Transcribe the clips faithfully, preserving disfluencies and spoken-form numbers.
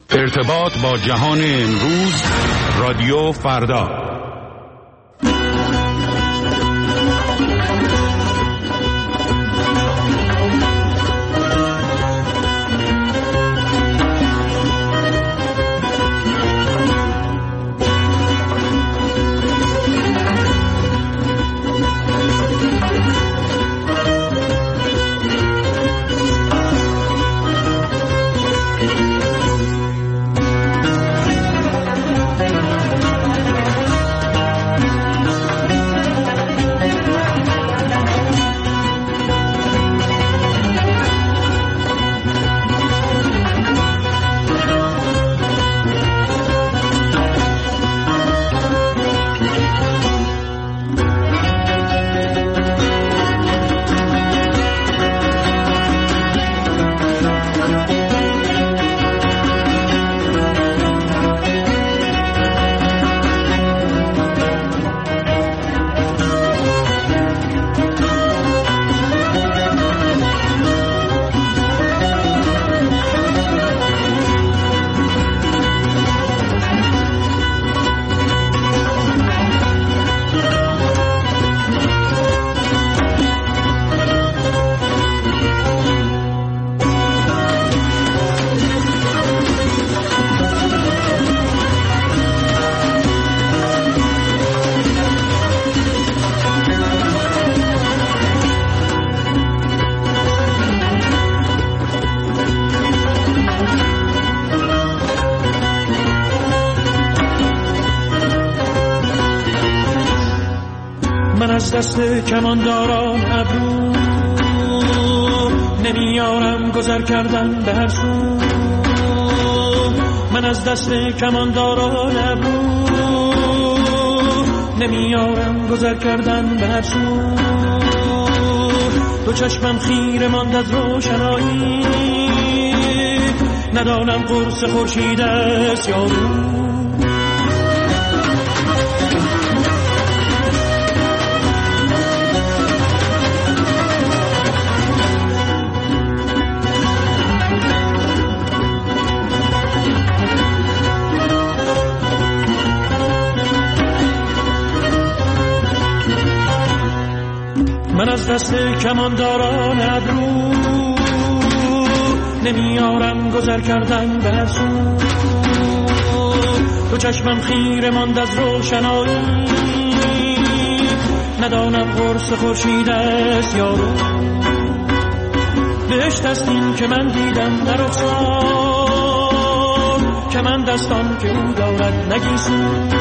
ارتباط با جهان امروز، رادیو فردا. دست کمانداران ابرو نمیارم گذر کردن به هر سو. من از دست کمانداران ابرو نمیارم گذر کردن به هر سو. دو چشمم خیره ماند از روشنایی، ندانم قرص خورشید است یا رو. من از دست کمانداران ابرو نمیارم گذر کردن به هر سو. دو چشمم خیره ماند از روشنایی، ندانم قرص خورشید است یا رو. بهشت است این که من دیدم در رخسار، که من دستان که او دارد نگیسون.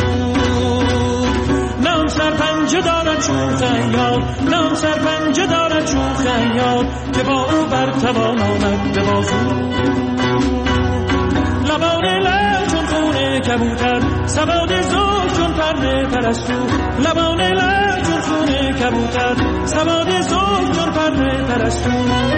نه آن سرپنجه دارد چون خیال، نه آن سرپنجه دارد چون خیال، که با او برتوان آمد به بازو. لبان لعل چون خون کبوتر، سواد زلف چون پرده پرستو. لبان لعل چون خون کبوتر، سواد زلف چون پرده پرستو.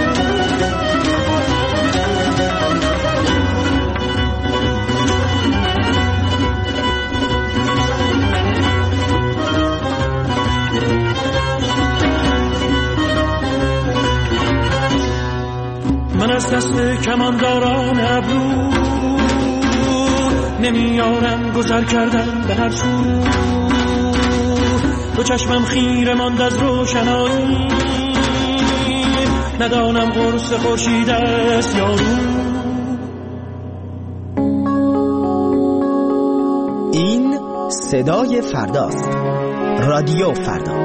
من از دست کمانداران ابرو نمیارم گذر کردن به هر سو. دو چشمم خیره ماند از روشنایی، ندانم قرص خورشید است یا رو. این صدای فرداست. رادیو فردا.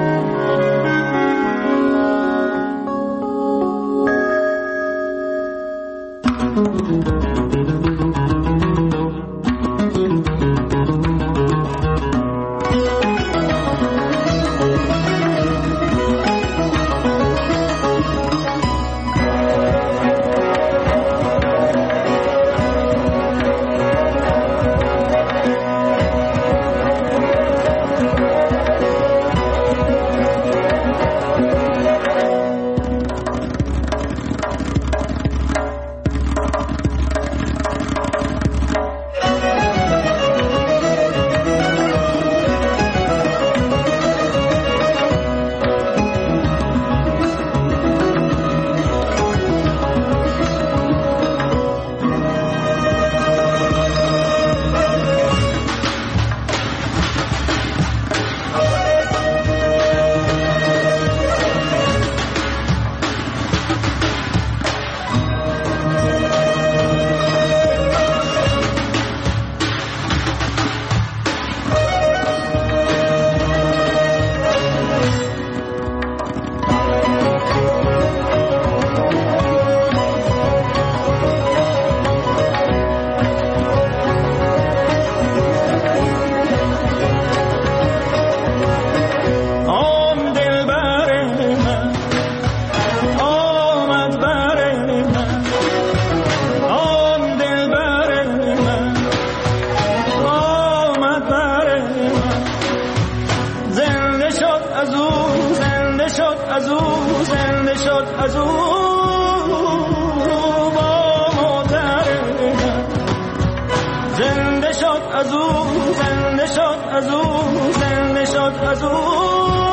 از او زنده شد از او زنده شد از او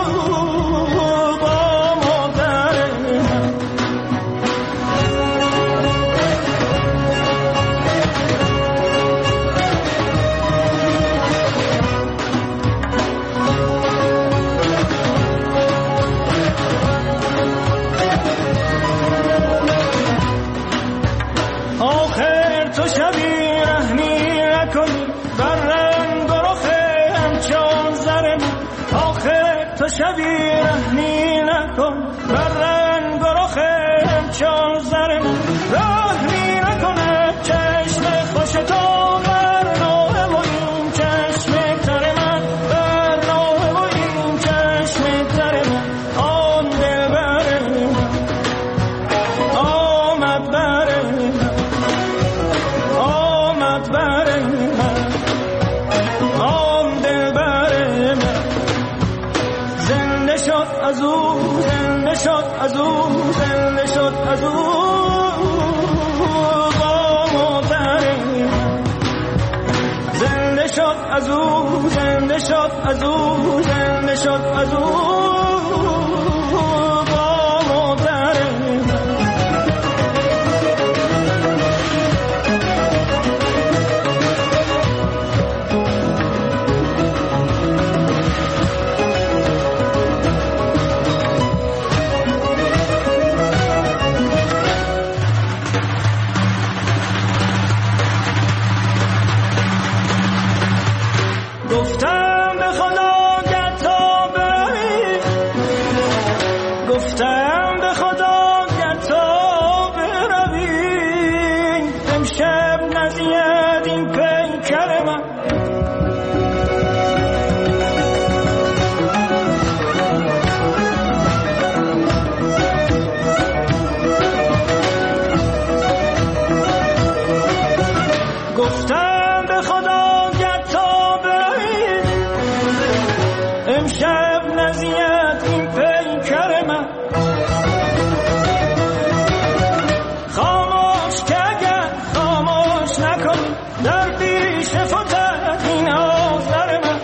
با مادر من. آخر تو شبی رحمی نکنی بر رنگ و رخ همچون زر من. آخر تو شبی رحمی نکن بر رنگ و رخ همچون زر من. رحمی نکنه چشم خوش تو بر نوه و این چشم تر من بر نوه و این چشم تر من. آن دل بر من آمد بر من آمد بر من آن دل بر من. زنده شد از او زنده شد از او زنده شد از او با مادر من. زنده شد از او زنده شد از او زنده شد از او با مادر من. گفتم به خدا گر تا بروی گفتم به خدا گر تا بروی امشب نزید این پیکر من. گفتم به خدا گر تا بروی امشب نزید این پیکر من. خاموش که اگر خاموش نکنی در پیش فتد این آذر من.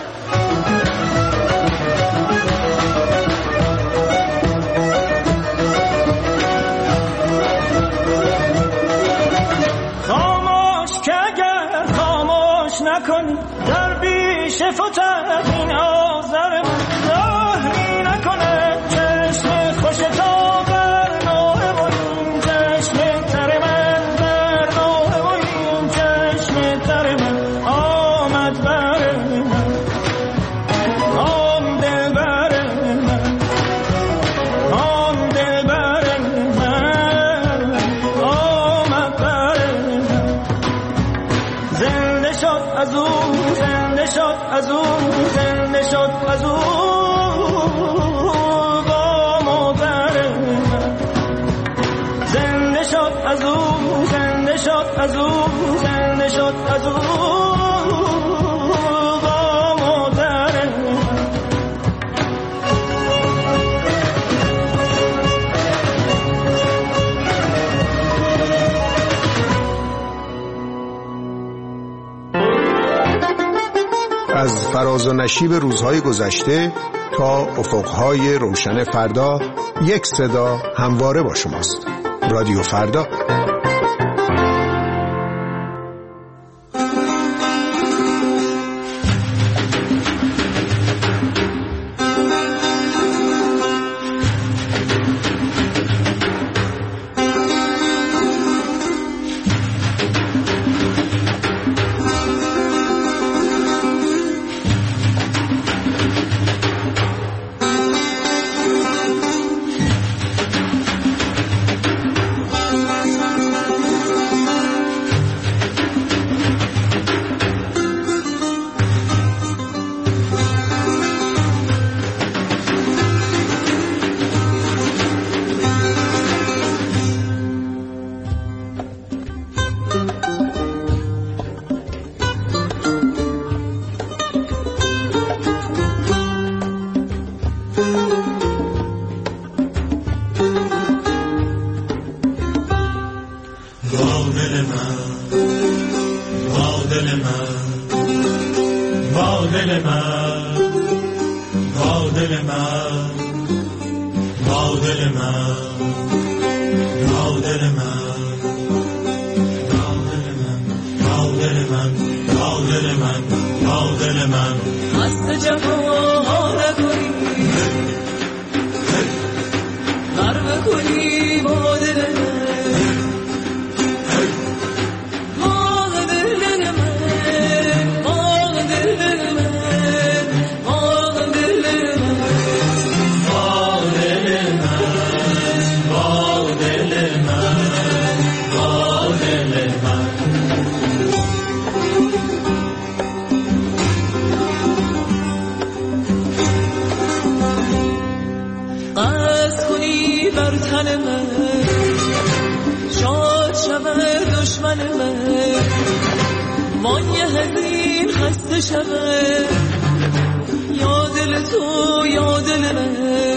خاموش که اگر خاموش نکنی در پیش فتد این آذر من. رحمی نکنه چشم خوش تو بر نوه و این چشم تر من بر نوه و این چشم تر من. آمد بر من آن دل بر من آن دل بر من آمد بر من. زنده شد از او زنده شد از او زنده شد از او با مادر من. زنده شد از او زنده شد از او زنده شد از او با مادر من. از فراز و نشیب روزهای گذشته تا افقهای روشن فردا یک صدا همواره با شماست. رادیو فردا. دل من وا دل من وا دل من وا دل من وا دل من وا دل من وا دل من وا دل من هست جفا نکنی غرب کنی با دل من باغ دل من باغ دل من باغ دل من باغ دل من باغ دل من باغ دل من بر تن من شاد شود دشمن من مایه حزین خسته شود یا دل تو یا دل من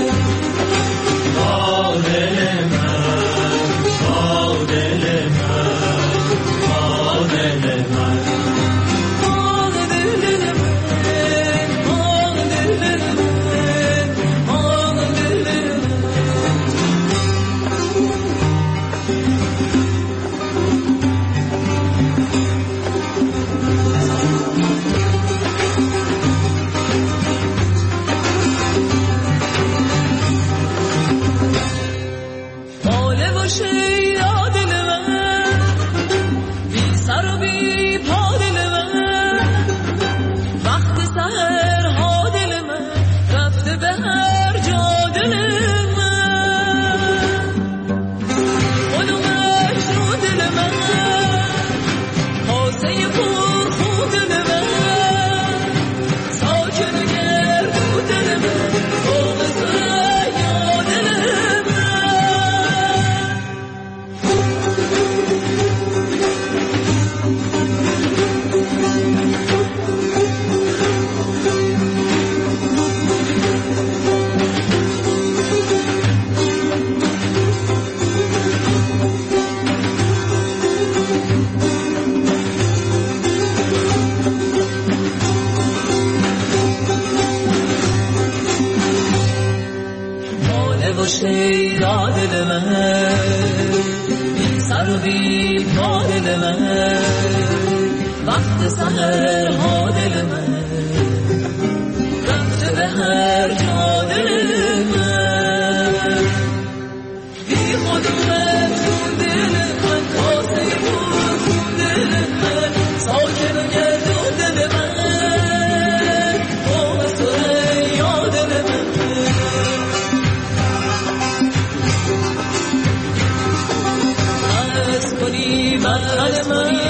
با دل من با دل من با دل من من